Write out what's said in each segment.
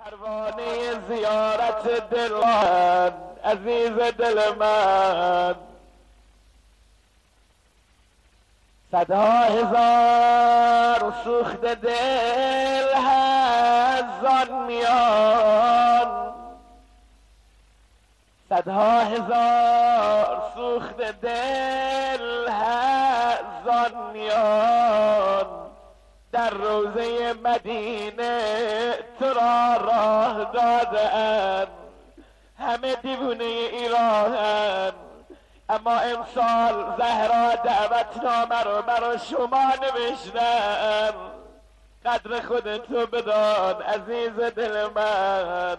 پروانه زیارت دل من، عزیز دل من، صدها هزار سوخت دل هست زان میان، صدها هزار سوخت دل هست زان میان، در روضه مدینه تو را راه دادند، همه دیوونه ایراهن، اما امسال زهرا دعوتنامه رو برا شما نوشتن، قدر خودتو بدان عزیز دل من.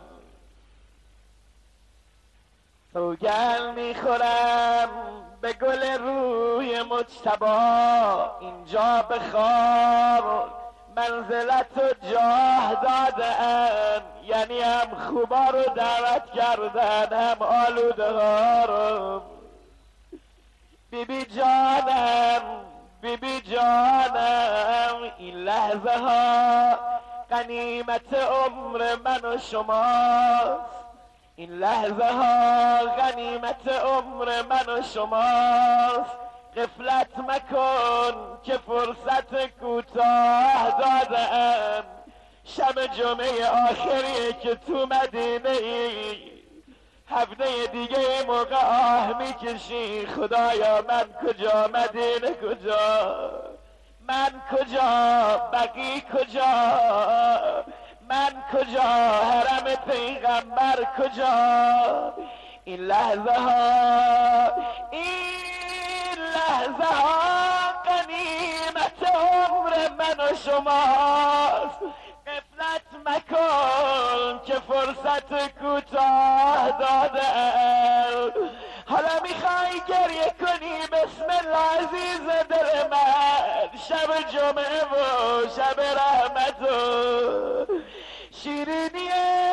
سوگند میخورم به گل روی مجتبی، اینجا بخوار منزلت و جاه دادن، یعنی هم خوبا رو دعوت کردن هم آلوده ها رو. بیبی جانم، بیبی جانم، این لحظه ها غنیمت عمر من و شماست، این لحظه ها غنیمت عمر من و شماست، غفلت مکن که فرصت کوتاه دادن، شب جمعه آخریه که تو مدینه ای، هفته دیگه موقع آه میکشی خدایا من کجا، مدینه کجا، من کجا، بقی کجا، من کجا، حرم پیغمبر کجا. این لحظه ها، این لحظه ها غنیمت عمر من و شماست، غفلت مکن که فرصت کوتاه دادن. حالا میخوای گریه کنی، بسم الله عزیز دل من، شب جمعه و شب رحمت و شیرینی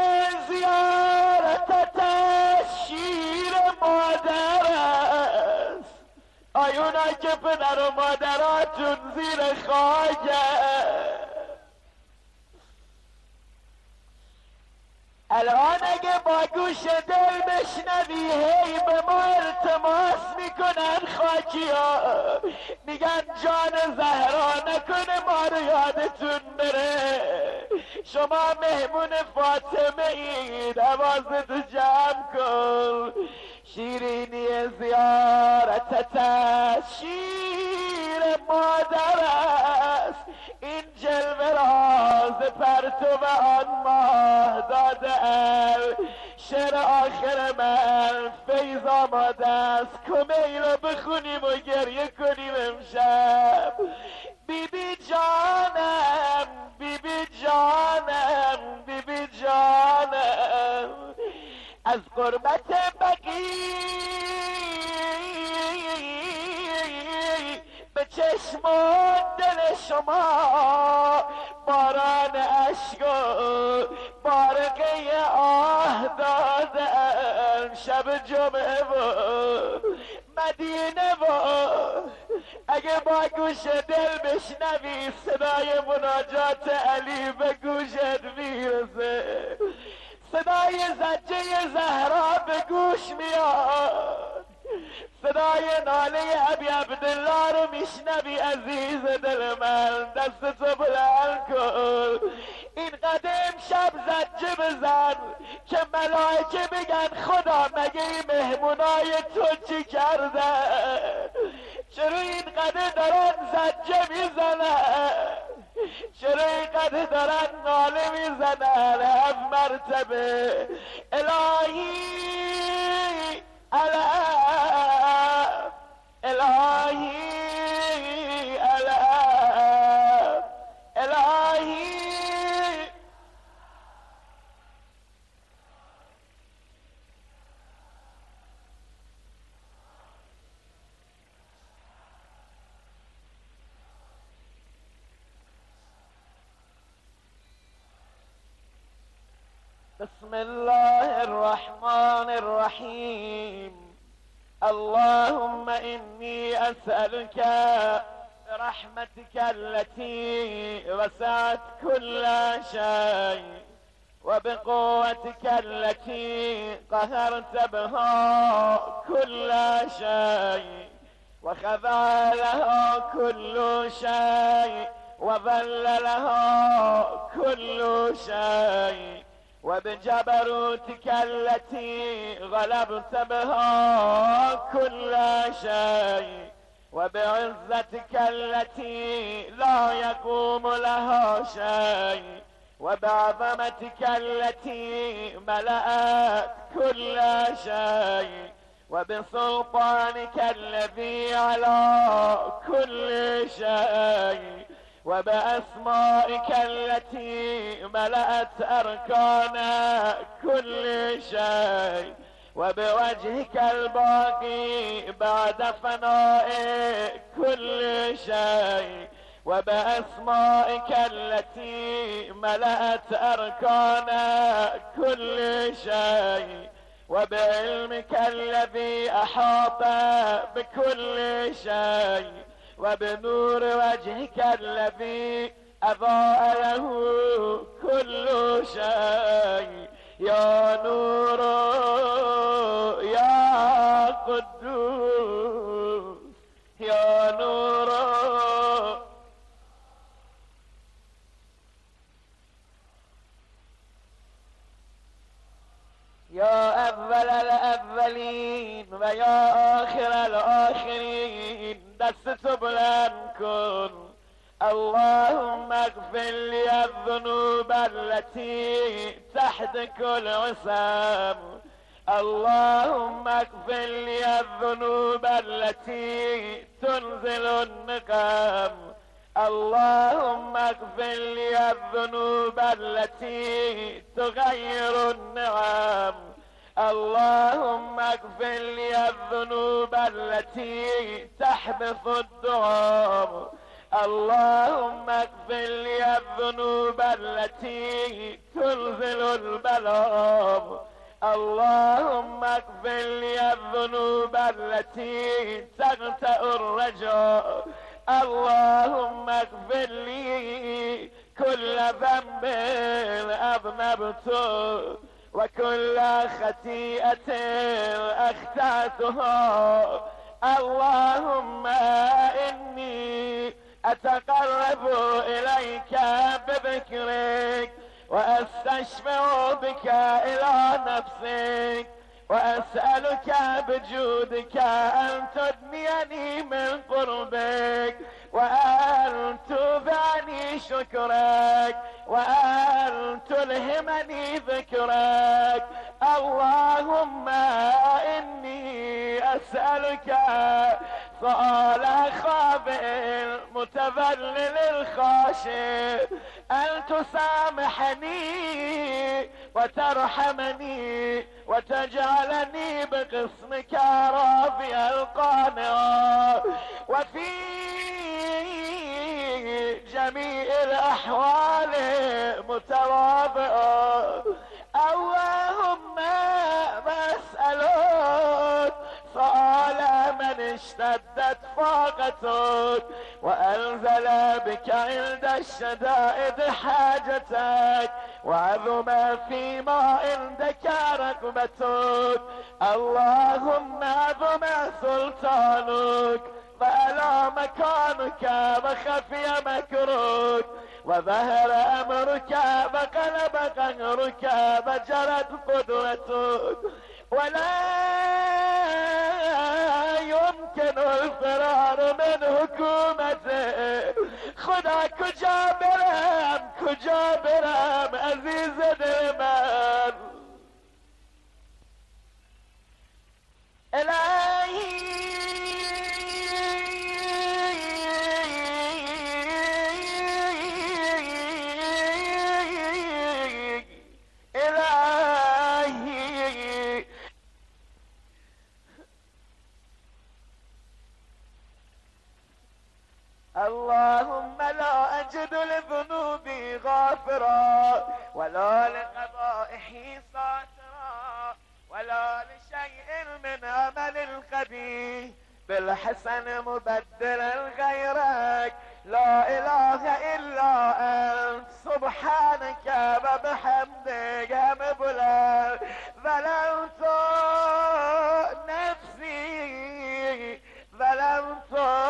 زیارتت شیر مادر است، آیونا که پدر و مادراتون زیر خاکه. الان اگه با گوش دل بشنوی هی به ما التماس میکنن خاکی ها، میگن جان زهرا نکنه ما رو یادتون بره، شما مهمون فاطمه اید، حواستو جمع کن، شیرینی زیارتت شیر مادر است، این جلوه راز پرتو آن ماه داده ال. شعر آخر من فیض آماده است، کمیل رو بخونیم و گریه کنیم امشب. بیبی جانم، بیبی جانم، بیبی جانم، از غربت بقی به چشم و دل شما باران اشک و بارقه آه دادن، شب جمعه و مدینه و اگه با گوش دل بشنوی صدای مناجات علی به گوشت میرسه، صدای زجه زهرا به گوش میاد، صدای ناله ابی عبدالله رو میشنوی عزیز دل من، دستتو بلند کن، این قدم شب زجه بزن که ملائکه بگن خدا مگه این مهمونای تو چی کردن، چرا این قدر دارن زجه میزنن، چرا اینقدر دارن ناله میزنن 7 مرتبه الهی الهی الهی الهی الهی. بسم الله الرحمن الرحيم. اللهم إني أسألك برحمتك التي وسعت كل شيء وبقوتك التي قهرت بها كل شيء وخضع له كل شيء وذل له كل شيء، وبجبروتك التي غلبت بها كل شيء، وبعزتك التي لا يقوم لها شيء، وبعظمتك التي ملأت كل شيء، وبسلطانك الذي على كل شيء، وبأسمائك التي ملأت أركان كل شيء، وبوجهك الباقي بعد فناء كل شيء، وبأسمائك التي ملأت أركان كل شيء، وبعلمك الذي أحاط بكل شيء، وبنور وجهك الذي أضاء له كل شيء. يا نور يا قدوس يا نور يا أول الأولين ويا آخر الآخرين دست بلنكن. اللهم اغفر لي الذنوب التي تحدك العصام، اللهم اغفر لي الذنوب التي تنزل النقم، اللهم اغفر لي الذنوب التي تغير النعم، اللهم اغفر لي الذنوب التي تحبط الدعاء، اللهم اغفر لي الذنوب التي تنزل البلاء، اللهم اغفر لي الذنوب التي تغتأ الرجاء، اللهم اغفر لي كل ذنب أذنبته وكل خطيئة أخطأتها. اللهم إني أتقرب إليك بذكرك وأستشفع بك إلى نفسك، وأسألك بجودك أن تدنيني من قربك، وأن تبعني شكرك، وأن تلهمني ذكرك. اللهم إني أسألك سؤال خاضع متذلل الخاشع أن تسامحني وترحمني وتجعلني بقسمك راضيا القانع، وفي جميع الأحوال متواضعا. اللهم بسألك سؤال من اشتدت فاقتك وأنزل بك عند الشدائد حاجتك وعظم فيما عندك رغبتك. اللهم عظم سلطانك وعلى مكانك وخفي مكرك وظهر أمرك وغلب قهرك وجرت قدرتك، ولا يمكن الفرار من حكومته. خدا کجا برم عزیز دل من. الهی اللهم لا أجد لذنوبي غافرا ولا لقبائحي ساترا ولا لشيء من عمل القبيح بالحسن مبدلا غيرك. لا اله الا انت سبحانك وبحمدك هم بلند ظلمت نفسي ظلمت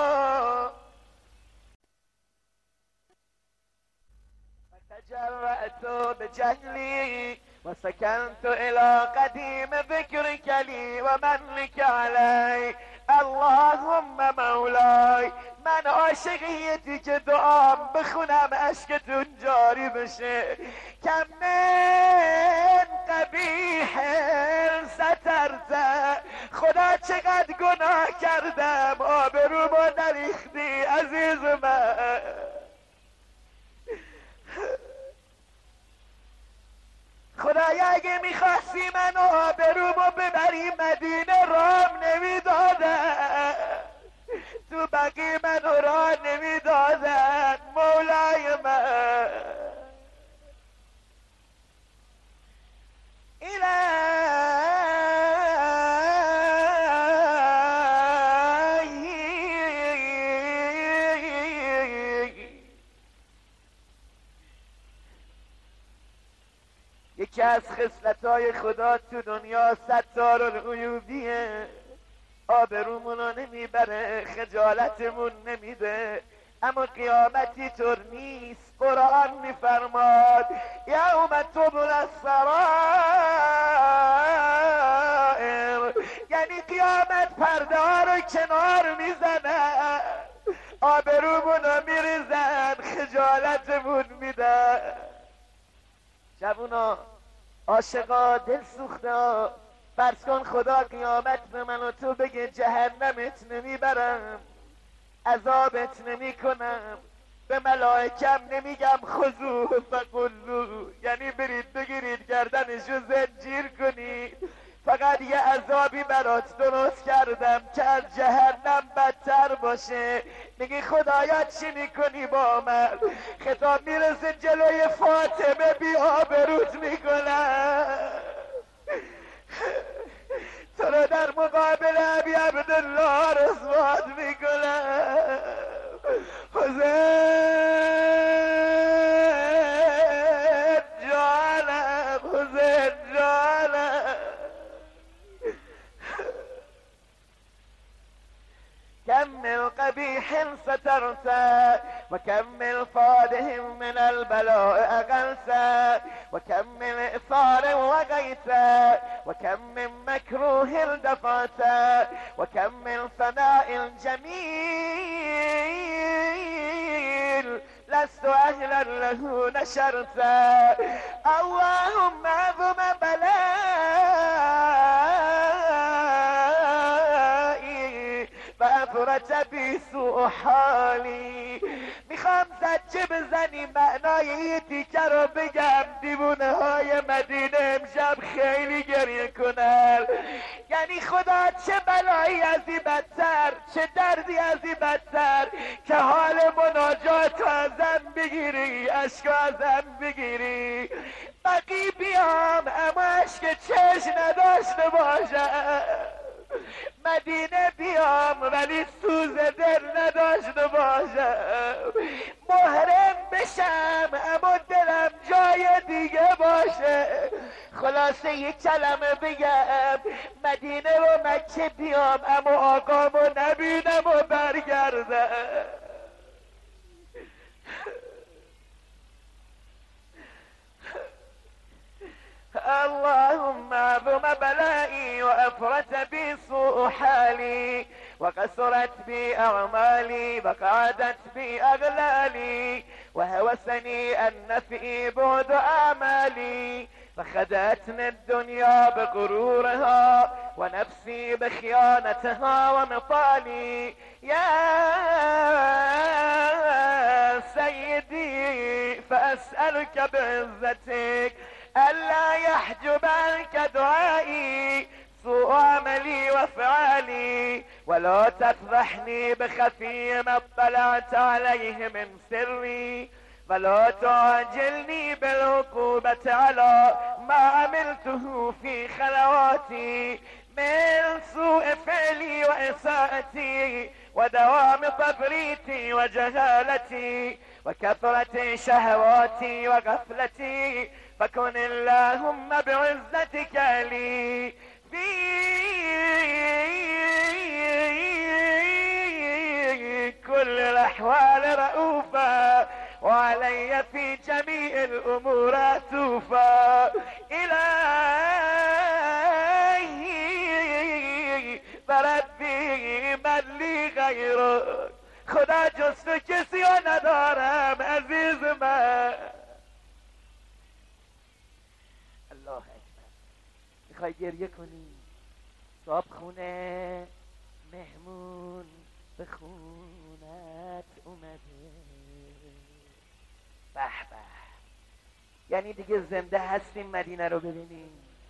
وتجرأت بجهلي وسكنت إلى قديم ذكرك لي ومنك علي اللهم مولاي من عاشقیتی که دعام بخونم عشقتون جاری بشه کم من قبیح سترت خدا چقدر گناه کردم آبرومو نریختی عزیز من خدایا اگه میخواستی منو آبرومو ببری مدینه رام نمیدادن تو بقیه منو راه نمیدادن مولای من یکی از خصلت‌های خدا تو دنیا ستار العیوبیه آبرومونو نمیبره خجالتمون نمیده اما قیامتی طور نیست قرآن میفرماد یوم تبل السرائر یعنی قیامت پرده ها رو کنار میزنن آبرومونو میریزن خجالتمون میدن جوونا عاشقا دل سوخته فرض کن خدا قیامت به من و تو بگه جهنمت نمیبرم عذابت نمی کنم به ملائکم نمیگم خذوه فغلوه یعنی برید بگیرید گردنشو زنجیر کنید فقط یه عذابی برات درست کردم که از جهنم بدتر باشه میگی خدایا چی میکنی با من خطاب میرسه جلوی فاطمه بی آبروت میکنم تو رو در مقابل ابی عبدالله رسوات میکنم حسین جانم حسین جانم كم من قبيح سترت وكم من فاده من البلاء أغلت وكم من إثار وغيت وكم من مكروه دفعت وكم من ثناء جميل لست أهلا له نشرت اللهم عظم بلائي فأفرت بي سوء حالي میخوام زجه بزنی معنای این تیکه رو بگم دیوونه های مدینه امشب خیلی گریه کنن یعنی خدا چه بلایی از این بدتر چه دردی از این بدتر که حال مناجات ازم بگیری اشک ازم بگیری بقی بیام اما اشک چشم نداشته باشم مدینه بیام ولی سوز دل نداشته باشم محرم بشم اما دلم جای دیگه باشه خلاصه یک کلمه بگم مدینه و مکه بیام اما آقامو نبینم و برگردم اللهم عظم بلائي وأفرت بي سوء حالي وقصرت بي أعمالي وقعدت بي أغلالي وهوسني النفي بعد آمالي فخدعتني الدنيا بغرورها ونفسي بخيانتها ومطالي يا سيدي فأسألك بعزتك ألا يحجب عنك دعائي سوء عملي وفعالي ولا تفضحني بخفي ما اطلعت عليه من سري ولا تعجلني بالعقوبة على ما عملته في خلواتي من سوء فعلي وإساءتي ودوام تفريطي وجهالتي وكثرة شهواتي وغفلتي، فكن اللهم بعزتك لي في كل الأحوال رؤوفا، وعلي في جميع الأمور عطوفا. إلهي بربي من لي غیرک، خدا جز تو کسی رو ندارم عزیز من. الله اکبر. میخوای گریه کنی؟ صاحب خونه مهمون به خونت اومده. به به، یعنی دیگه زنده هستیم مدینه رو ببینیم.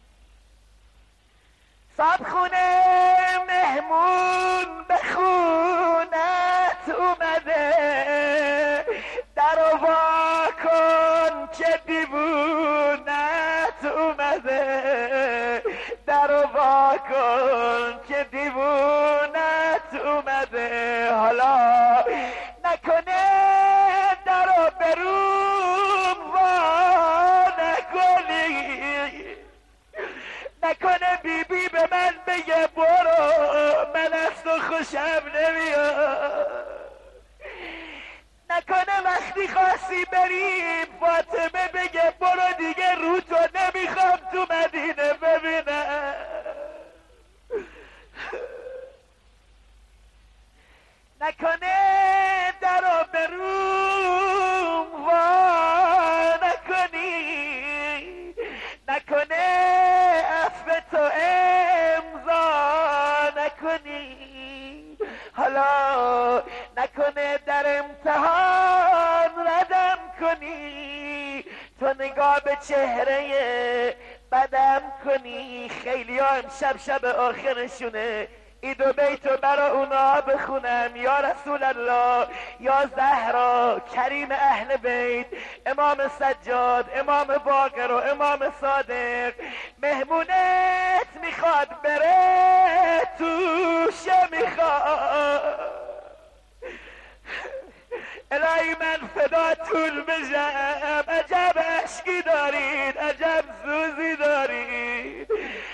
صاحب خونه مهمون به خونت اومده، در وا کن که دیوونت اومده، در وا کن که دیوونت اومده. حالا نکنه درو بروم وا نکنی، نکنه بیبی به من بگه برو من از تو خوشم نمیاد، نکنه وقتی خواستی بریم فاطمه بگه برو دیگه رو تو نمیخوام تو مدینه ببینم. نکنه درو بروم وا نکنی، نکنه عفو تو امضا نکنی. حالا نکنه در امتحان ردم کنی، تو نگاه به چهره بدم کنی. خیلی ها امشب شب آخرشونه، عید و بیتو برا اونا بخونم. یا رسول الله، یا زهرا، کریم اهل بیت، امام سجاد، امام باقر و امام صادق، مهمونت میخواد بره توشه میخواد. الهی من فدا طول بشم، عجب عشقی دارید، عجب سوزی دارید.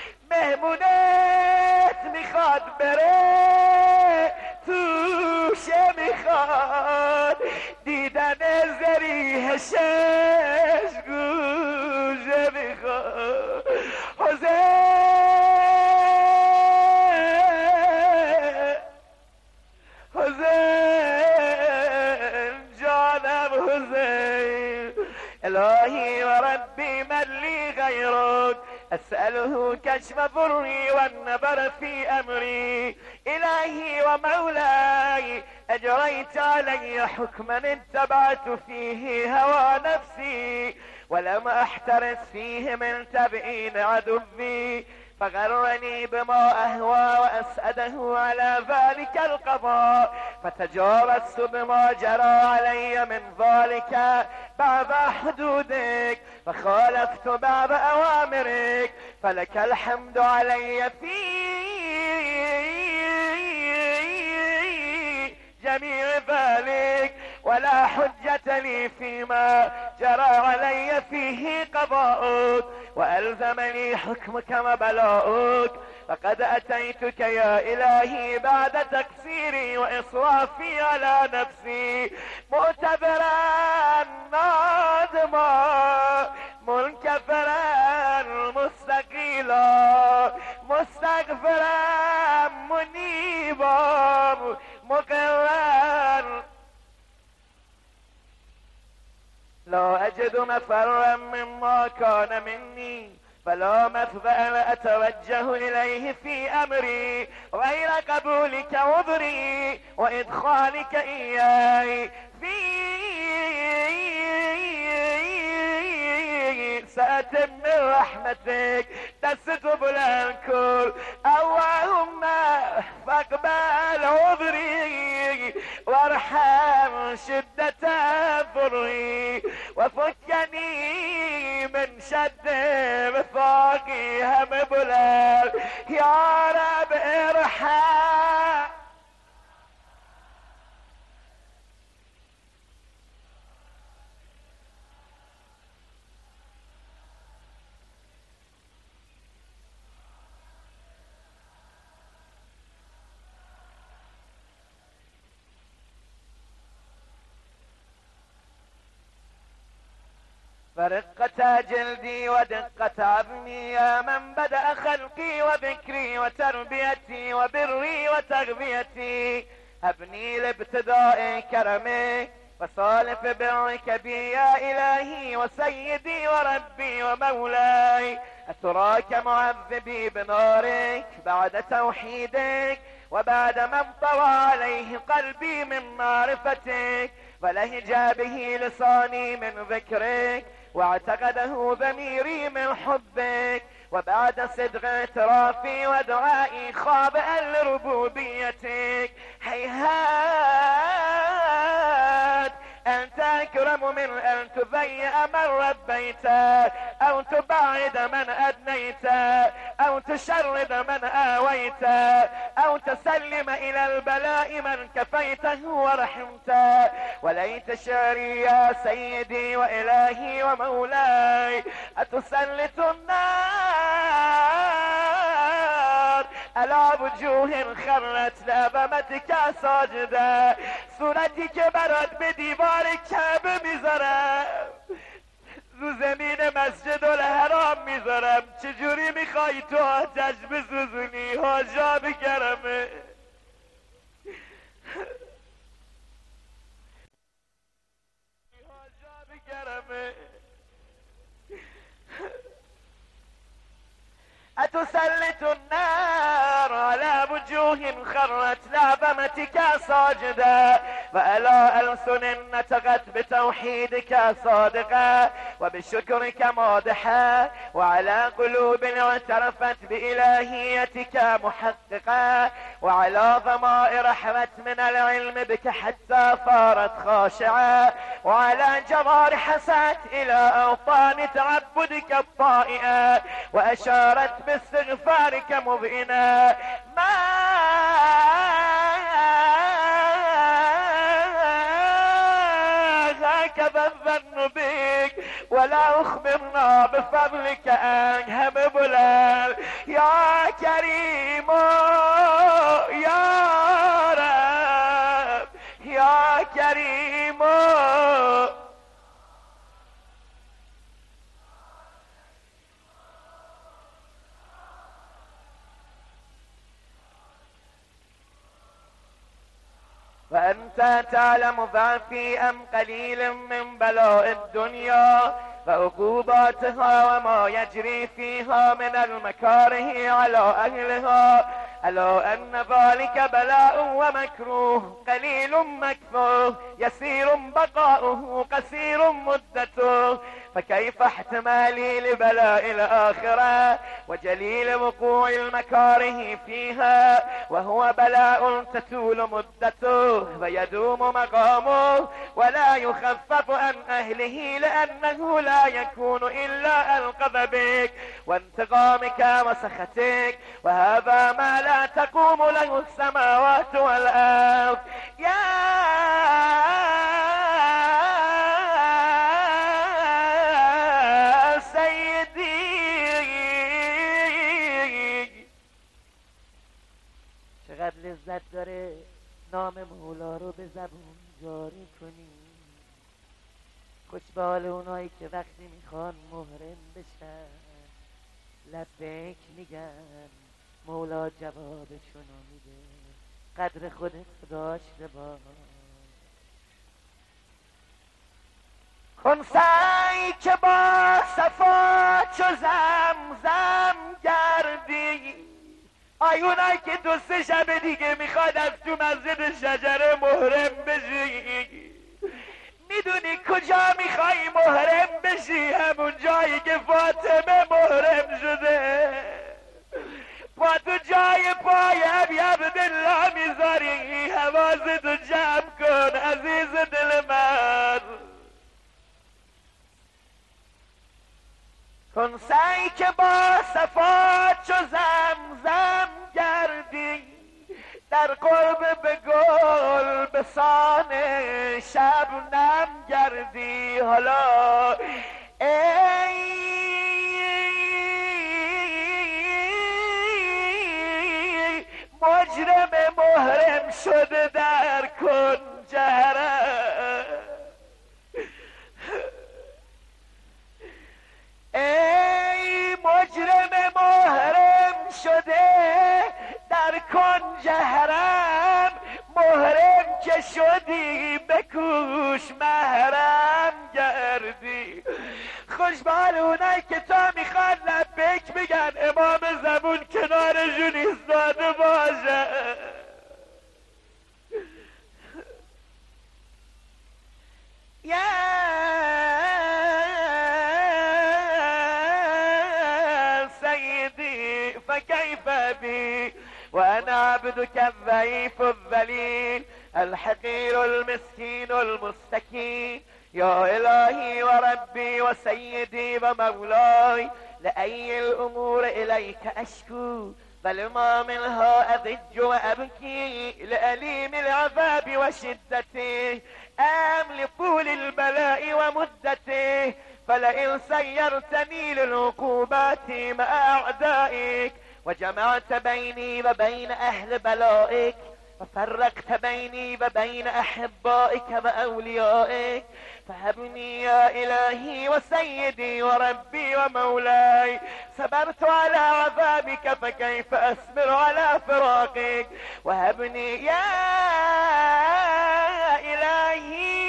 مهمونت میخواد بره توشه میخواد، دیدن زریح شش گوشه میخواد. حسین جانم حسین. الهی و ربی من لی غیرک، أسأله كشف ضري والنظر في أمري. إلهي ومولاي، أجريت علي حكما اتبعت فيه هوى نفسي، ولم أحترس فيه من تبعين عدوي، فغرني بما أهوى وأسأده على ذلك القضاء، فتجاوزت بما جرى علي من ذلك بعض حدودك، فخالفت بعض أوامرك، فلك الحمد علي في جميع ذلك، ولا حجة لي فيما جرى علي فيه قضاؤك، وألزمني حكمك وبلاؤك. فقد أتيتك يا إلهي بعد تقصيري وإصرافي على نفسي، معتبرا نادما منكفرا مستقيلا مستغفرا منيبا مقرا، لا أجد مفرا مما كان مني، فلا مفزع أتوجه إليه في أمري غير قبولك عذري وإدخالك إياي في ساعة من رحمتك. دست بلند کن اللهم فاقبل عذري وارحم شدة ضري، وفكني من شد وثاقي هم بلند. يا فرقة جلدي ودقة عظمي يا من بدأ خلقي وذكري وتربيتي وبري وتغذيتي، هبني لابتداء كرمك وصالف برك بي يا إلهي وسيدي وربي ومولاي. أتراك معذبي بنارك بعد توحيدك وبعد ما انطوى عليه قلبي من معرفتك ولهجا به لساني من ذكرك واعتقده ضميري من حبك، وبعد صدق اعترافي ودعائي خاضعا لربوبيتك. هيهات أنت أكرم من أن تضيع من ربيت أو تبعد من أدنيت أو تشرد من آويت أو تسلم إلى البلاء من كفيته ورحمت. وليت شعري يا سيدي وإلهي ومولاي أتسلط النار على وجوه خرت لعظمتك ساجدة، صورتی که برات به دیوار کعبه میذارم رو زمین مسجد الحرام میذارم، چجوری میخوای تو آتش بسوزونی؟ حاجاب کرمه حاجاب کرمه. أتسلط النار على وجوه خرت لعظمتك ساجدة وعلى ألسن نطقت بتوحيدك صادقة وبشكرك مادحة وعلى قلوب اعترفت بإلهيتك محققة وعلى ضمائر حمت من العلم بك حتى صارت خاشعة وعلى جوارح سعت إلى أوطان تعبدك الطائعة وأشارت باستغفارك مضئنا. ما هكذا الظن بك ولا أخبرنا بفضلك أنهم بلال يا كريم يا رب يا كريم. وأنت تعلم ضعفي أم قليل من بلاء الدنيا وعقوباتها وما يجري فيها من المكاره على أهلها، ألا أن ذلك بلاء ومكروه قليل مكفوه يسير بقاؤه قصير مدته، فكيف احتمالي لبلاء الآخرة وجليل وقوع المكاره فيها وهو بلاء تطول مدته ويدوم مقامه ولا يخفف عن أهله لأنه لا يكون إلا القذى بك وانتقامك وسخطك، وهذا ما لا تقوم له السماوات والأرض. يا چقدر لذت داره نام مولا رو به زبون جاری کنی. خوش به حال اونایی که وقتی میخوان محرم بشن لبیک میگن مولا جوابشونو میده. قدر خودت داشته باش، کن سعی که با صفا چو زمزم گردی. آیونایی که دو سه شب دیگه میخواد از تو مسجد شجره محرم بشی، میدونی کجا میخوای محرم بشی؟ همون جایی که فاطمه محرم شده. با تو جای پای ابی عبدالله میذاری، حواستو جمع کن عزیز دل من. کن سعی که با صفا چو زمزم گردی، در قرب به گل به سان شبنم گردی. حالا ای مجرم محرم شده در کنجره، خوش به حال اونایی که تا میخواد لبیک بگن امام زبون کنارشون ایستاده باشه. یا سیدی فکیف بی وانا عبدك الضعيف الذليل الحقير المسكين المستكين يا إلهي وربي وسيدي ومولاي لأي الأمور إليك أشكو فلما منها أضج وأبكي لأليم العذاب وشدته أم لطول البلاء ومدته فلئن سيرتني للعقوبات مع أعدائك وجمعت بيني وبين أهل بلائك وفرقت بيني وبين أحبائك وأوليائك فهبني يا إلهي وسيدي وربي ومولاي صبرت على عذابك فكيف أصبر على فراقك وهبني يا إلهي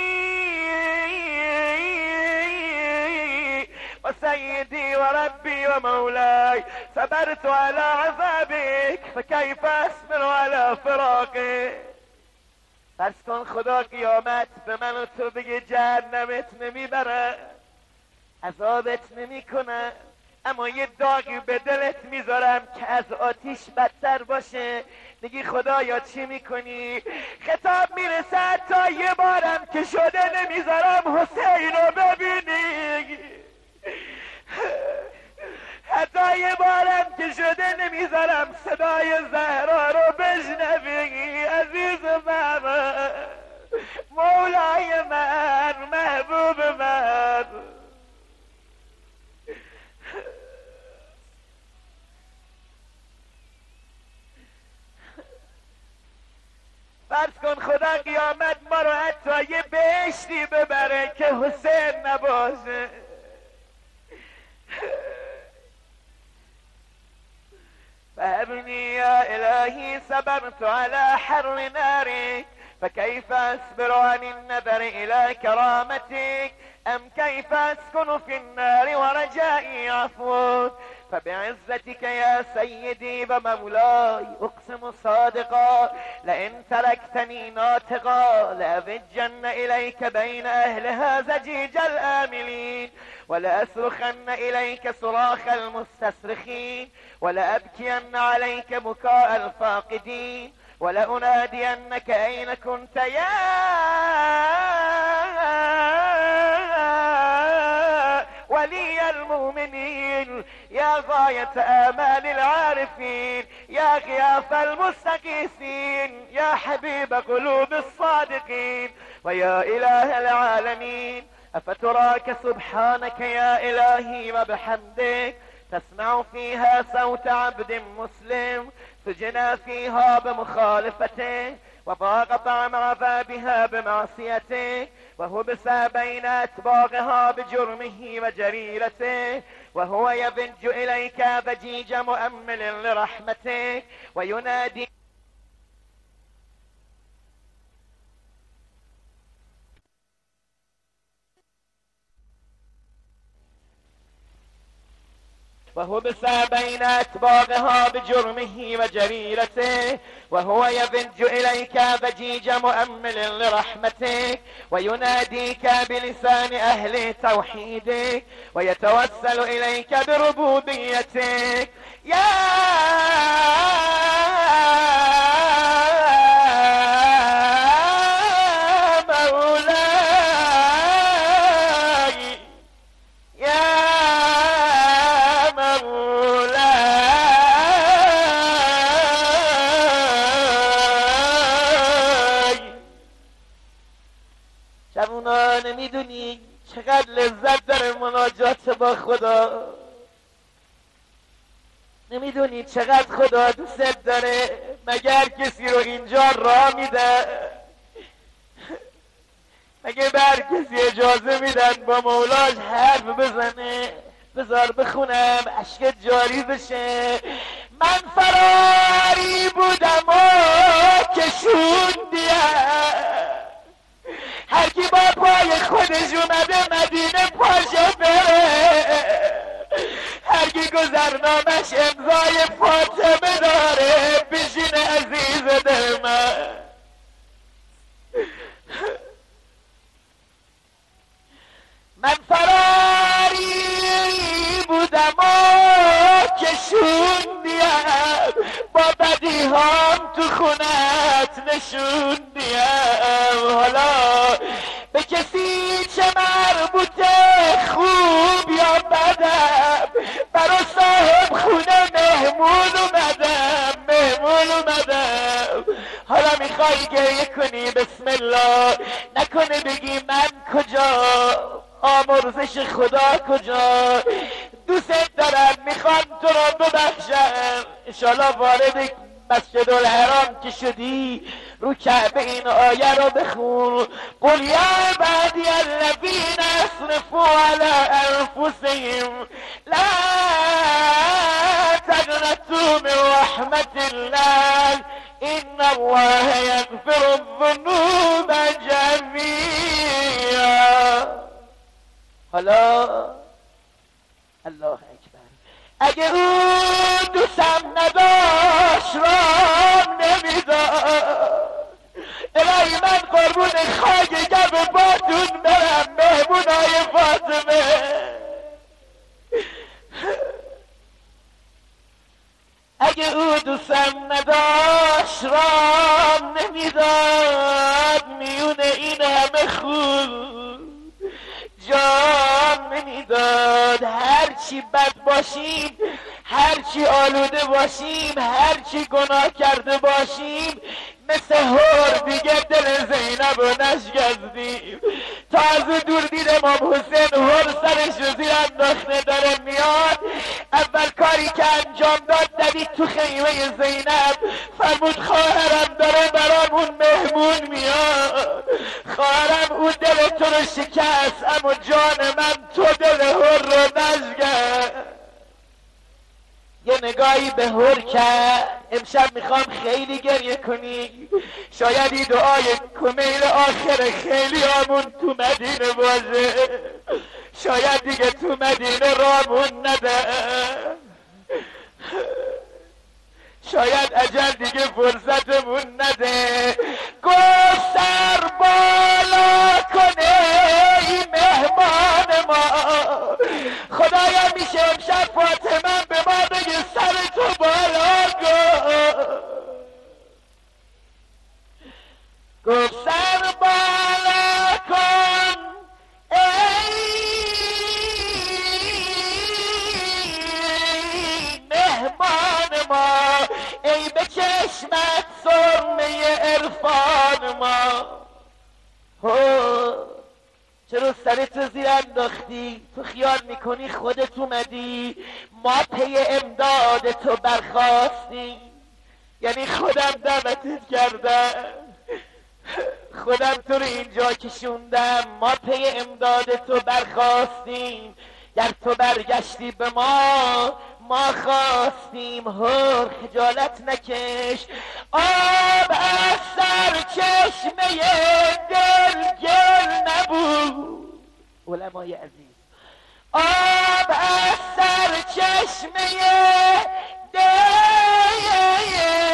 وسيدي وربي ومولاي صبرت على عذابك فكيف أصبر على فراقك. فرض کن خدا قیامت به من و تو بگه جهنمت نمیبره، عذابت نمیکنه، اما یه داغی به دلت میذارم که از آتیش بدتر باشه. بگی خدایا چی میکنی؟ خطاب میرسد تا یه بارم که شده نمیذارم حسین رو ببینی، حتی یه بارم که شده نمیذارم صدای زهرا رو بشنوی. عزیز من، مولای من، محبوب من، فرض کن خدا قیامت ما رو حتی یه بهشتی ببره که حسین نباشه. فهبني يا إلهي صبرت على حر نارك فكيف أصبر عن النظر إلى كرامتك أم كيف أسكن في النار ورجائي عفوك فبعزتك يا سيدي ومولاي أقسم صادقا لئن تركتني ناطقا لأفجن إليك بين أهلها زجيج الآملين ولأصرخن إليك صراخ المستصرخين ولأبكين عليك بكاء الفاقدين ولأنادينك أين كنت يا ولي المؤمنين يا غاية آمال العارفين يا غياث المستغيثين يا حبيب قلوب الصادقين ويا إله العالمين. أفتراك سبحانك يا إلهي وبحمدك تسمع فيها صوت عبد مسلم سجن فيها بمخالفته وضاق طعم عذابها بمعصيته وهبس بين أتباعها بجرمه وجريرته وهو يضج إليك ضجيج مؤمل لرحمتك وينادي وهبس بين أتباعها بجرمه وجريرته وهو يضج إليك ضجيج مؤمل لرحمتك ويناديك بلسان أهل توحيدك ويتوسل إليك بربوبيتك يا نمیدونی چقدر لذت داره مناجات با خدا، نمیدونی چقدر خدا دوست داره. مگر کسی رو اینجا راه میده؟ مگه بر کسی اجازه میدن با مولاش حرف بزنه؟ بذار بخونم اشک جاری بشه. من فراری بودم و کشوندیم، هر کی با به پای خودش اومده مدینه پاشه بره، هرگی گذرنامش امضای فاطمه داره. بشین عزیز دل من فراری بودم و کشوندیم، با بدی هم تو خونت نشوندیم. حالا به کسی چه مربوطه خوب یا بدم، برا صاحب خونه مهمون اومدم. حالا میخوای گریه کنی بسم الله، نکنه بگی من کجا، آمرزش خدا کجا. دوست دارم میخوام تو رو ببخشم. انشالله وارد مسجد الحرام که شدی رو کعبه این آیه رو بخون. قل یا عبادی الذین اسرفوا علی انفسهم لا تقنطوا من رحمت الله ان الله یغفر الذنوب جمیعا. حالا الله اکبر، اگه اون دوستم نداشت رام نمیداد. الهی من قربون خاک گرم باتون برم مهمونای فاطمه. اگه او دوستم نداشت رام نمیداد، میون این همه خوب جام نمیداد. هرچی بد باشیم، هرچی آلوده باشیم، هرچی گناه کرده باشیم، مثل هور دیگه دل زینب رو نشکستیم. تا از دور دید امام حسین هور سرش رو زیر انداخته داره میاد. اول کاری که انجام داد دوید تو خیمه زینب، فرمود خواهرم داره برامون مهمون میاد. خواهرم اون دل تو رو شکست، اما جان من تو دل هور رو نشکست. یه نگاهی به هور کرد. امشب میخوام خیلی گریه کنی. شاید این دعای کمیل آخر خیلی آمون تو مدینه باشه. شاید دیگه تو مدینه رامون نده. شاید اجل دیگه فرصتمون نده. گفت سر بالا کنه ای مهمان ما. خدایا میشه امشب فاطمه به ما بگه سر تو بالا کن. گفت سر بالا کن ای مهمان ما، ای به چشمت سرمه عرفان ما. چرا سرت زیر انداختی؟ تو خیال میکنی خودت اومدی؟ ما پی امداد تو برخواستیم، یعنی خودم دعوتت کردم، خودم تو رو اینجا کشوندم. ما پی امداد تو برخواستیم، گر تو برگشتی به ما خواستیم. هر خجالت نکش، آب از سر چشمه دل گل نبود. علمای عزیز، آب از سر چشمه دل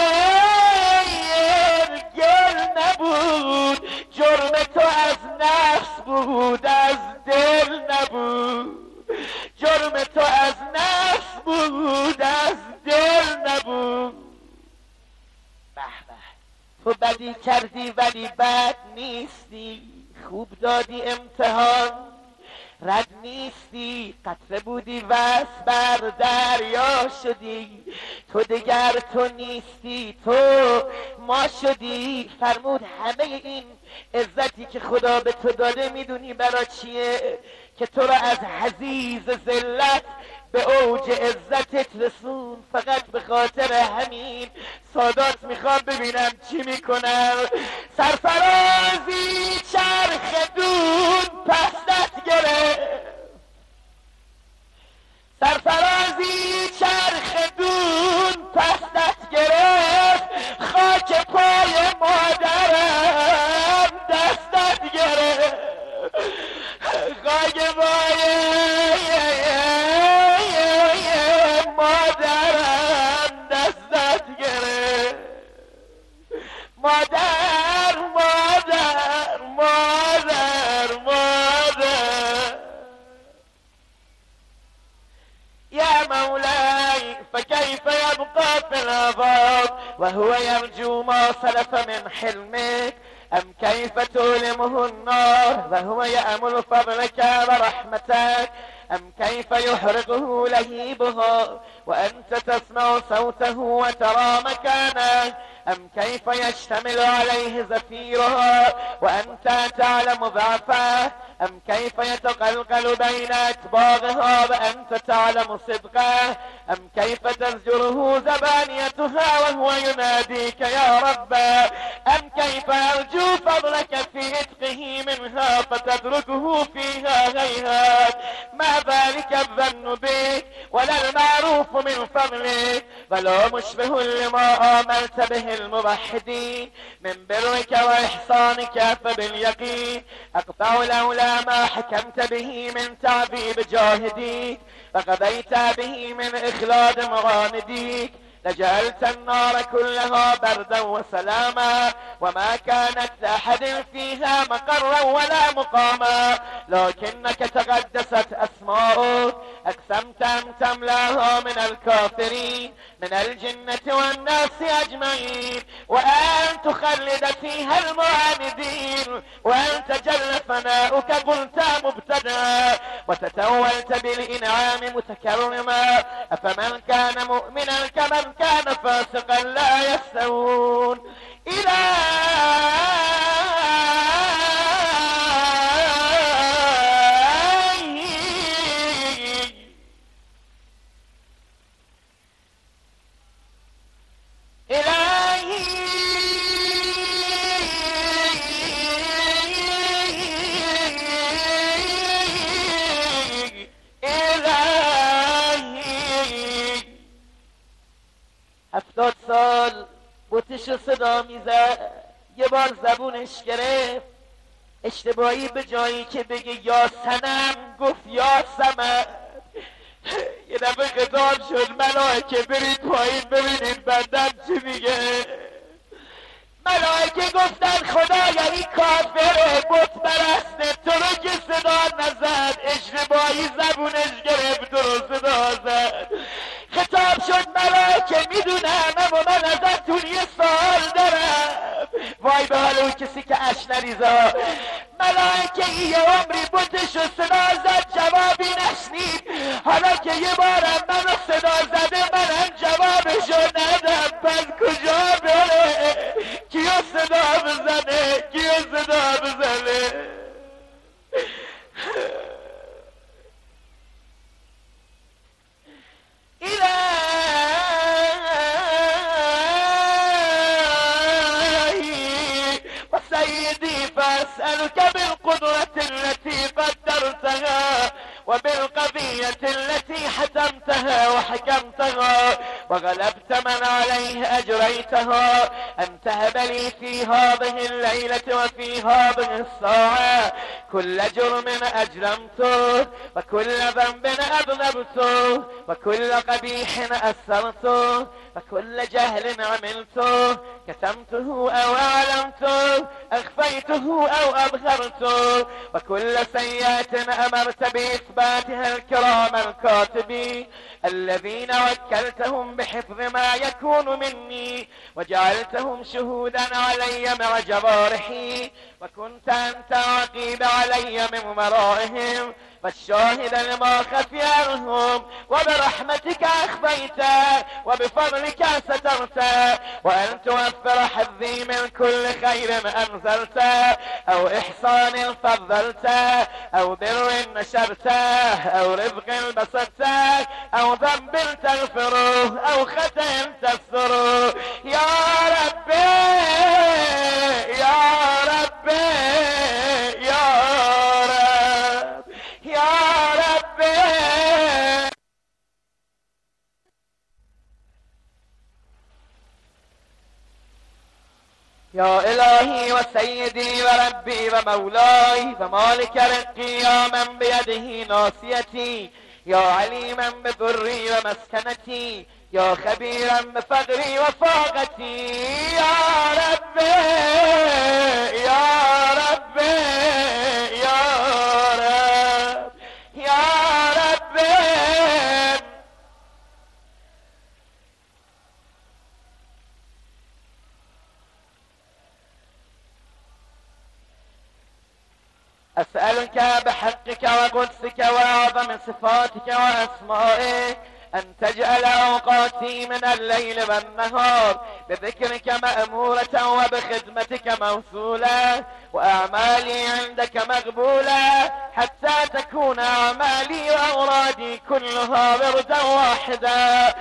گل نبود. جرم تو از نفس بود، از دل نبود. جرم تو از نفس بود، از دل نبود. به به، تو بدی کردی ولی بد نیستی. خوب دادی امتحان، رد نیستی. قطره بودی وس بر دریا شدی. تو دگر تو نیستی، تو ما شدی. فرمود همه این عزتی که خدا به تو داده میدونی برا چیه؟ که تو را از حضیض ذلت به اوج عزتت رسون. فقط به خاطر همین سادات میخوام ببینم چی میکنم. سرفرازی چرخ دون پستت گرفت، سرفرازی چرخ دون پستت گرفت. خاک پای مادرم دستت گرفت. مولاي فكيف يبقى في الآفاق وهو يرجو ما سلف من حلمك؟ أم كيف تؤلمه النار وهو يأمل فضلك ورحمتك؟ أم كيف يحرقه لهيبها وأنت تسمع صوته وترى مكانه؟ أم كيف يشتمل عليه زفيرها وأنت تعلم ضعفه؟ أم كيف يتقلقل بين أتباغها وأنت تعلم صدقه؟ أم كيف تزجره زبانيتها وهو يناديك يا رب؟ أم كيف يرجو فضلك في عتقه منها فتتركه فيها هيهات؟ ما ذلك الظن بك ولا المعروف من فضلك ولا مشبه لما آمنت به الموحدين من برك وإحسانك، فباليقين أقطع لولا ما حكمت به من تعذيب جاهديك فقضيت به من إخلاد مغامديك لجعلت النار كلها بردا وسلاما وما كانت لأحد فيها مقرا ولا مقاما، لكنك تقدست أسماؤك أقسمت أن تملاها من الكافرين من الجنة والناس أجمعين وأن تخلد فيها المعاندين وأن تجل ثناؤك قلت مبتدا وتتولت بالإنعام متكرما، أفمن كان مؤمنا كمن كان فاسقا لا يستوون. سال بوتش صدا میزد یه بار زبونش گرفت اشتباهی به جایی که بگه یا سنم گفت یا سمد. یه دفعه خطاب شد ملائکه برید پایین ببینید بندم چی میگه. ملائکه گفتن خدا یعنی کافره بت پرسته تو رو که صدا نزد اشتباهی زبونش گرفت و صدا زد. خطاب شد ملائکه میدونم اما من ازتون یه سوال دارم. وای به حال اون کسی که اش نریزا. ملائکه یه عمری بتش و صدا زد جوابی نشنید، حالا که یه بارم منو صدا زده منم جوابشو ندم، پس کجا بره؟ کیو صدا بزنه؟ کیو صدا بزنه؟ إلهي وسيدي فأسألك بالقدرة التي قدرتها وبالقضية التي حتمتها وحكمتها وغلبت من عليه أجريتها أن تهب لي في هذه الليلة وفي هذه الساعة كل جرم أجرمته وكل ذنب أذنبته وكل قبيح أثرته وكل جهل عملته كتمته أو أعلمته أخفيته أو أظهرته وكل سيئة أمرت بإثباتها الكرام الكاتبين الذين وكلتهم بحفظ ما يكون مني وجعلتهم شهودا علي مع جوارحي وكنت أنت عقيب علي من ورائهم فالشاهد لما خفي عنهم وبرحمتك أخفيته وبفضلك سترته وأن توفر حظي من كل خير أنزلته أو إحسان فضلته أو بر نشرته أو رزق بسطته أو ذنب تغفره أو خطأ تستره يا ربي يا ربي يا رب يا ربي. يا إلهي وسيدي وربي ومولاي ومالك رقي يا من بيده ناصيتي يا عليما بضري ومسكنتي يا خبيرا بفقري وفاقتي يا ربي يا ربي يا رب يا ربي أسألك بحقك وقدسك وأعظم صفاتك وأسمائك أن تجعل أوقاتي من الليل والنهار بذكرك مأمورة وبخدمتك موصولة وأعمالي عندك مقبولة حتى تكون أعمالي وأورادي كلها وردا واحدا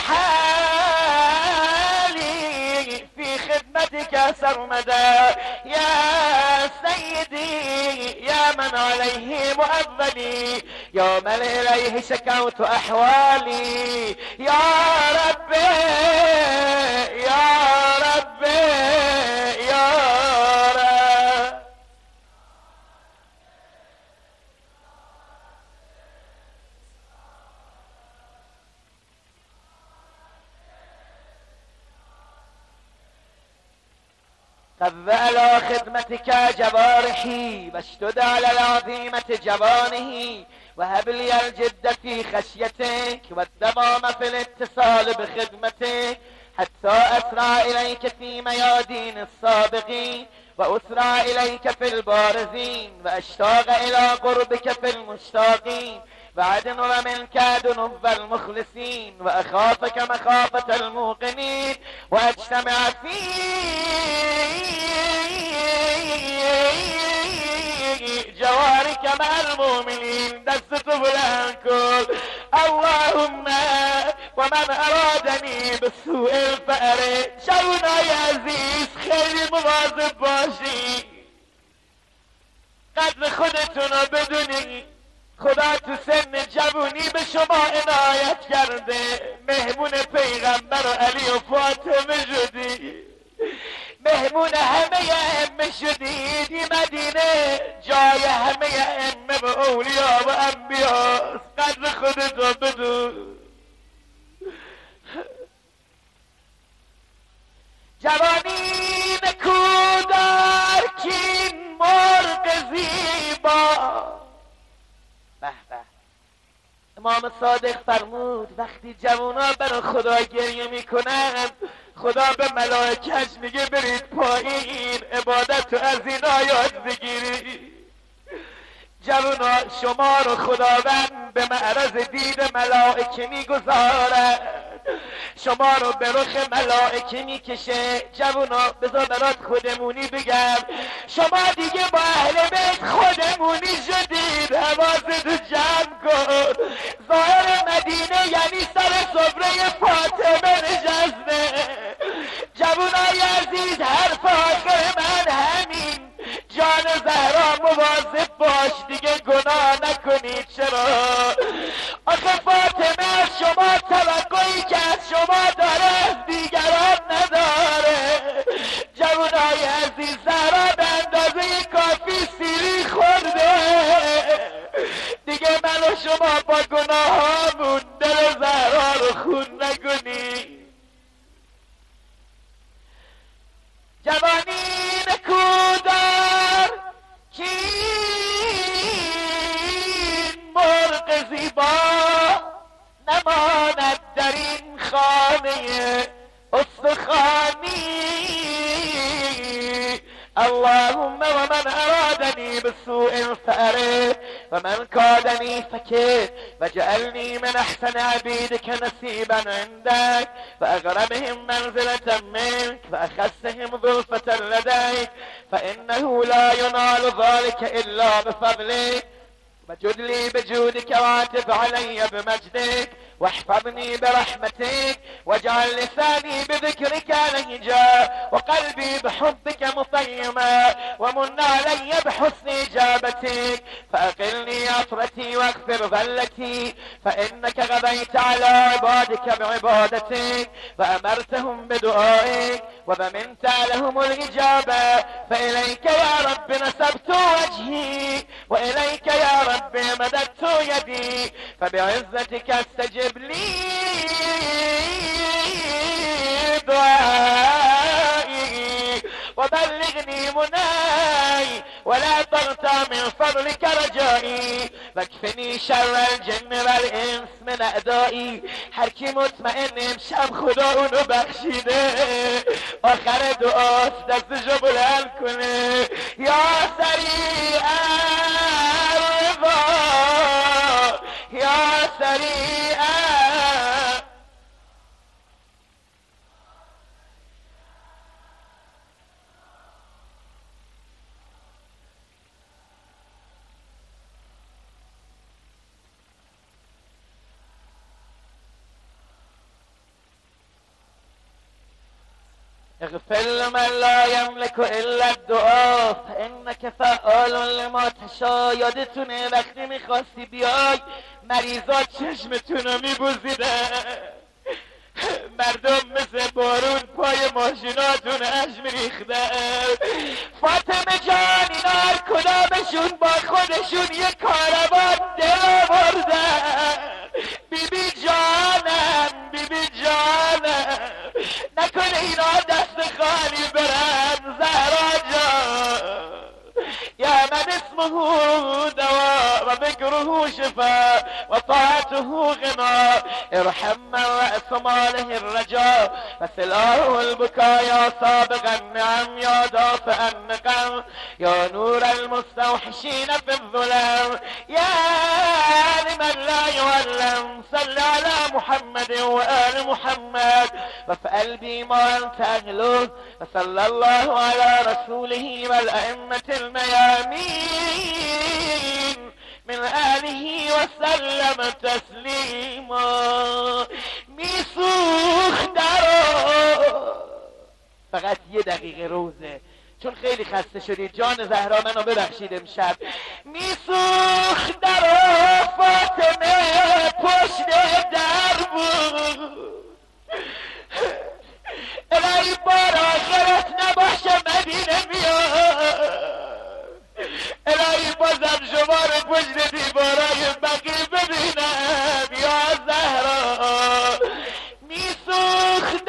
وحالي في خدمتك سرمدا يا سيدي يا من عليه مؤذني يا من إليه شكوت أحوالي يا ربي يا ربي يا رب. قد على خدمتك جوارحي واشتد على العظيمة جبانه وهب لي الجد في خشيتك والدوام في الاتصال بخدمتك حتى أسرع إليك في ميادين السابقين وأسرع إليك في البارزين وأشتاق إلى قربك في المشتاقين وأدنو منك دنو المخلصين وأخافك مخافة الموقنين وأجتمع في جوارك مع المؤمنين دست بلانكل اللهم ومن أرادني بالسوء الفأر شونا يا عزيز خیلی مواظب باشی قدر خودتونو بدونی خدا تو سن جوونی به شما عنایت کرده مهمون پیغمبر و علی و فاطمه شدی مهمون همه ائمه شدید مدینه جای همه ائمه و اولیا و انبیاست قدر خودتو بدون جوانی نکودار کین مرغ زیبا به به امام صادق فرمود وقتی جوانا برای خدا گریه میکنن خدا به ملائکش میگه برید پایین عبادت رو از اینا یاد بگیری جوانا شما رو خداوند به معرض دید ملائکه میگذارد شما رو به رخ ملائکه میکشه جوانا بذار برات خودمونی بگم شما دیگه با اهل بیت خودمونی شدید حواستو جمع کن ظاهر مدینه یعنی سر سفره فاطمه نشسته جوانای عزیز حرف آخر من همین جان زهرا مواظب باش دیگه گناه نکنید چرا آخه فاطمه از شما توقعی که از شما داره از دیگران نداره جوانای عزیز زهرا به اندازه کافی سیری خورده دیگه من و شما با گناه هامون دل زهرا رو خون نکنید جوانی نکودار کین مرغ زیبا نماند در این خانه استخوانی اللهم ومن أرادني بالسوء فأره ومن كادني فكر وجعلني من أحسن عبيدك نصيبا عندك فأقربهم منزلة منك فأخسهم ظلفة لديك فإنه لا ينال ذلك إلا بفضلك وجد لي بجودك وعاتب علي بمجدك واحفظني برحمتك واجعل لساني بذكرك لهجا وقلبي بحبك مطيما ومن علي بحسن إجابتك فأقلني عثرتي واغفر ذلتي فإنك غضيت على عبادك بعبادتك وأمرتهم بدعائك وضمنت لهم الإجابة فإليك يا رب نسبت وجهي وإليك يا رب مددت يدي فبعزتك استجب لي دعائي وبلغني مناي ولا تغتى من فضلك رجائي واكفني شر الجن والانس من اعدائي هر کی مطمئن امشب خدا اونو بخشیده آخر دعاست دستشو بلند کنه یا سریعا سريعا. اغفر لمن لا يملك الا الدعاء فانك فعال لما تشاء. یادتونه وقتی میخواستی بیای مریضا چشمتونو میبوزیدن، مردم مثل بارون پای ماشیناتون اشک میریختن. فاطمه جان اینا کدامشون با خودشون یه کاروان دل آوردن. بیبی جانم، بیبی جانم، نکنه اینا دست خالی برن. زهرا جان یا من اسمه دواء و ذکره شفاء و طاعته غنا. ارحم من رأس ماله الرجاء و سلاحه البكاء. یا سابق النعم یا دافع النقم یا نور المستوحشین في الظلم یا لمن لا يعلم. صل على محمد وآل محمد وافعل بي ما أنت أهله. وصلى الله على رسوله والأئمة الميامين من آله وسلم تسلیما. میسوخت فقط یه دقیقه روزه چون خیلی خسته شدید. جان زهرا منو ببخشید امشب. میسوخت فاطمه پشت در بود. الهی بار آخرت نباشه مدینه میاد. الهی بازم شما رو پشت دیوارای بقیه ببینم. یا زهرا میسوخت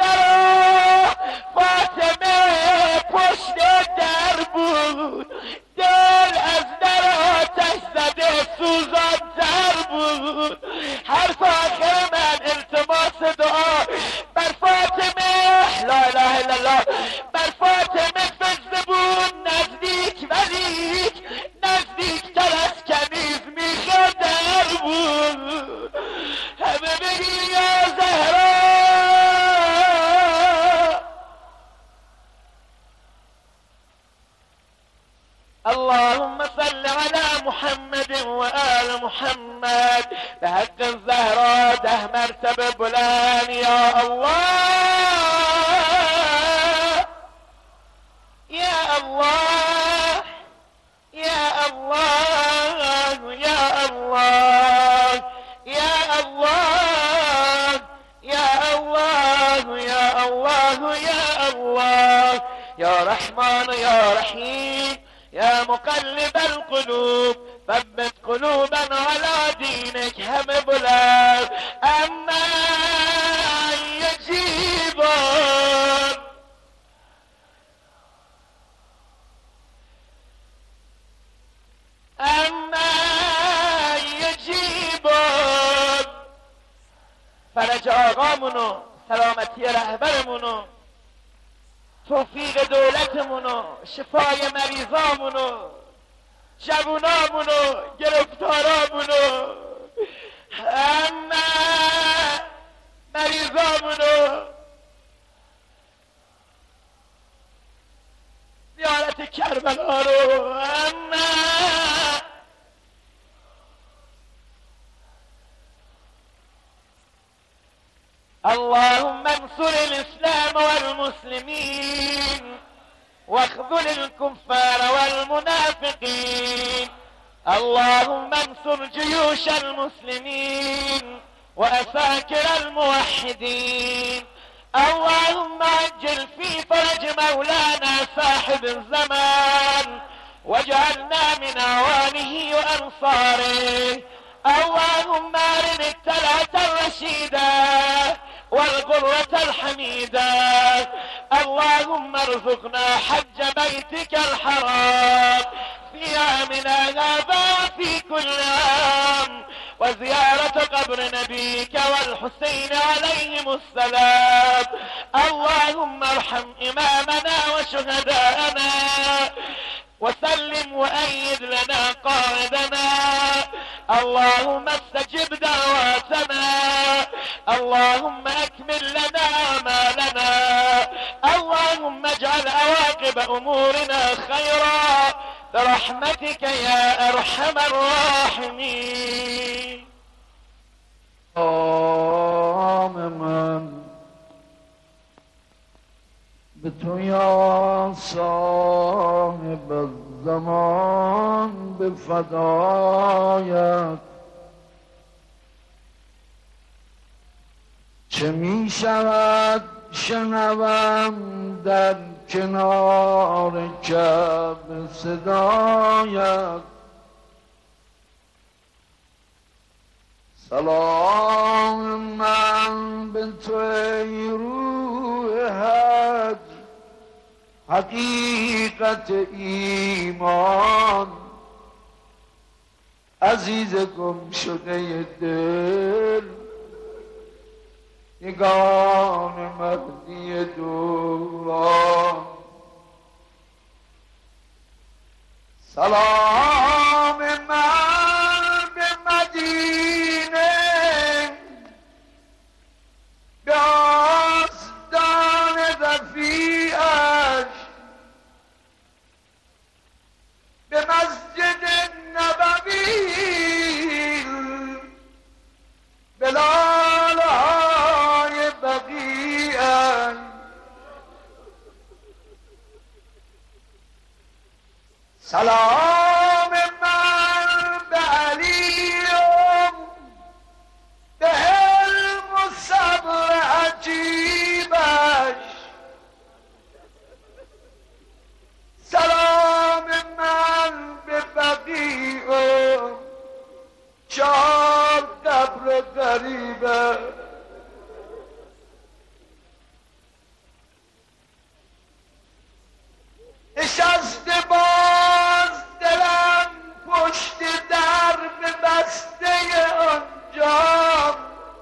فاطمه پشت در بود. دل از در آتش زده سوزان تر بود. حرف آخر من التماس دعا بر فاطمه، لا اله الا الله، بر فاطمه فزبون نزدیک ولیک نزدیک تر از کنیز میخدر بود. همه بگیر یا زهرا. اللهم صل على محمد وآل محمد بحق الزهراء 10 مرتبه بلند. یا الله یا الله یا الله یا الله یا الله یا الله یا الله یا الله یا رحمان یا رحیم یا مقلب القلوب ثبت قلوبنا على دينك. همه بلند. اما يجيبون اما يجيبون. فرج آقامونو، سلامتی رهبرمونو، توفیق دولتمونو، شفای مریضامونو، جوونامونو، گرفتارامونو، اما مریضامونو، زیارت کربلا رو، اما اللهم انصر الإسلام والمسلمين واخذل الكفار والمنافقين. اللهم انصر جيوش المسلمين وأساكر الموحدين. اللهم عجل في فرج مولانا صاحب الزمان واجعلنا من أعوانه وأنصاره. اللهم أرنا التلعة الرشيدة والغرة الحميدة. اللهم ارزقنا حج بيتك الحرام في عامنا هذا وفي كل عام وزيارة قبر نبيك والحسين عليهم السلام. اللهم ارحم إمامنا وشهداءنا وسلم وأيد لنا قائدنا. اللهم استجب دعواتنا، اللهم اكمل لنا ما لنا، اللهم اجعل عواقب امورنا خيرا برحمتك يا ارحم الراحمين. من به تو یا صاحب الزمان به فدایت، چه می شود شنوم در کنار کعبه صدایت. سلام من به تو ای روح حج، حقیقت ایمان، عزیز گم شده دل، یگان مهدی دوران. سلام من به مدینه، به آستان رفیعش، به مسجد نبوی، به لاله‌های بقیعش. سلام من به علی به علم و صبر عجیبش. سلام من به بقیع و چار قبر غریبه. نشسته باز دلم پشت در به بسته آنجا،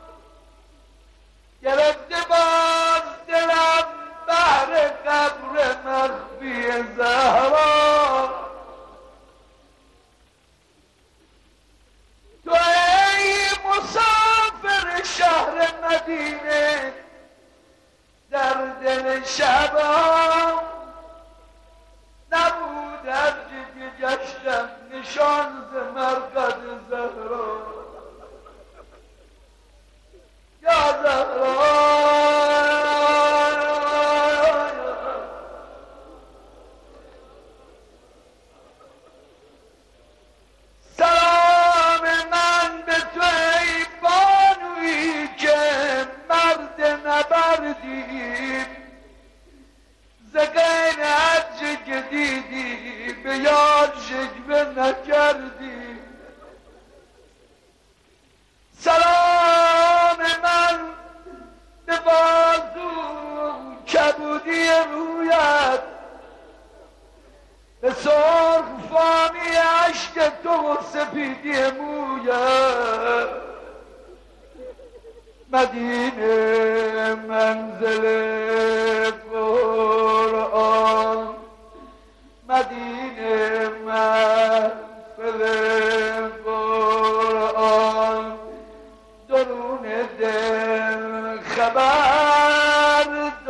گرفته باز دلم بهر قبر مخفی زهرا. تو ای مسافر شهر مدینه در دل شبان، نبود هرچه که گشتم نشان ز مرقد زهرا. یا زهرا سلام من به تو ای بانویی که مرد نبردی، ز غیر هرچه که دیدی به یاد شکوه نکردی. سلام من به بازو کبودی رویت، به سرخ فامی عشق تو و سپیدی مویت. مدینه منزل قرآن، مدینه محفل قرآن، درون دل خبر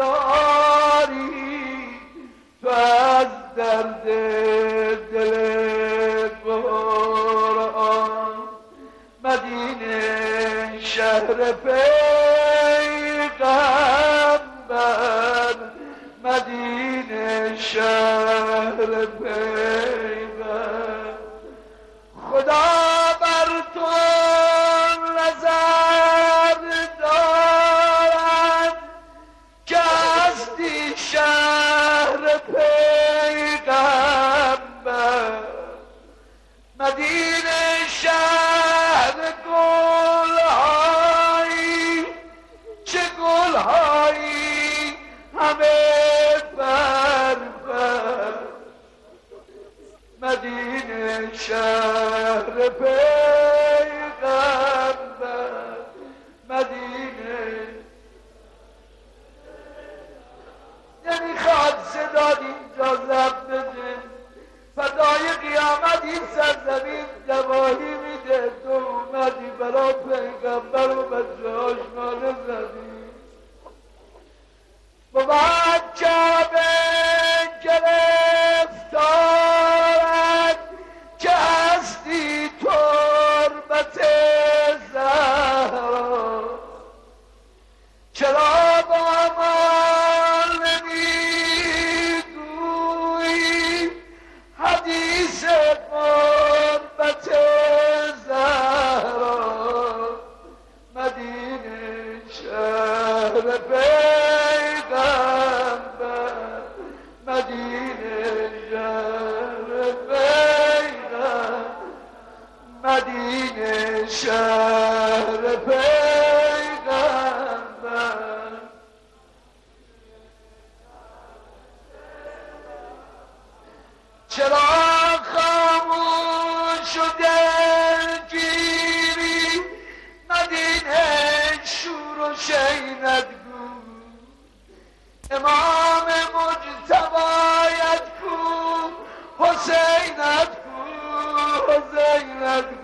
داری تو از درد دل قرآن. مدینه شهر پیغمبر، مدینه شهر پیغمبر. خدا بر تو نظر دارد که هستی شهر پیغمبر. مدینه شهر گلهایی، چه گلهایی همه بربر. مدینه شهر ناله زدی بود کعبه گرفتارد که هستی تربت زهرا چرا با من نمیگویی حدیث قربت زهرا مدینه شهر پیغمبر مدینه شهر پیغمبر مدینه شهر پیغمبر چرا خاموش و دلگیری مدینه شور و شینت گو امام مجتبایت کو حسینت کو حسینت کو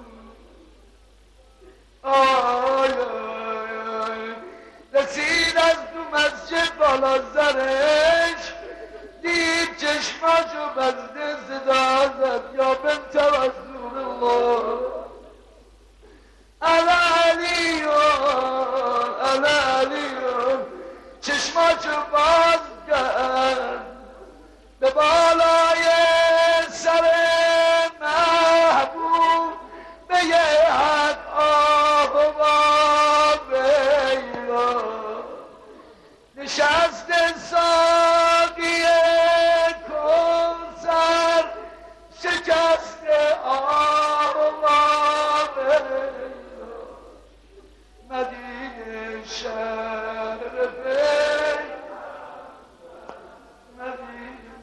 آی آی آی رسید از تو مسجد بالا سرش دید چشماشو بسته صدا زد یا بنت رسول الله انا علیون انا علیون چشماشو باز کرد به بالای سر محبوب به یه حد آه و بیلا نشست ساقی کوثر شکست آه و بیلا مدینه شهر مدینه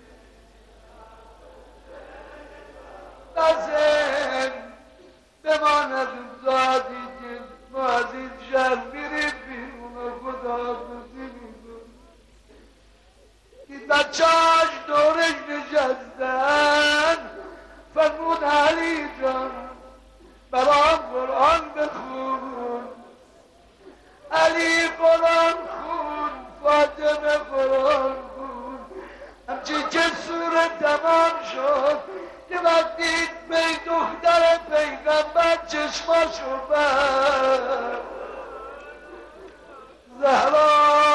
نزد بماند زادی که ما از این شهر میریم بیرون و خدا بزی میدون این بچه‌اش دورش نشستن فرمود علی جان برام قرآن بخون علی قرآن خون فاطمه قرآن خون همچین که سوره تمام شد که وقتی به دختر پیغمبر چشماشو بر زهرا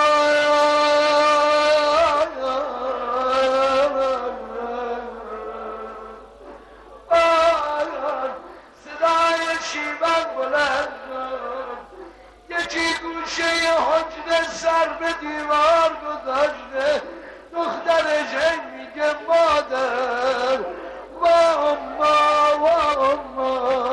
صدای شیون بلند شد یکی گوشه حجر سر به دیوار گذاشته دخترش میگه مادر و اما و اما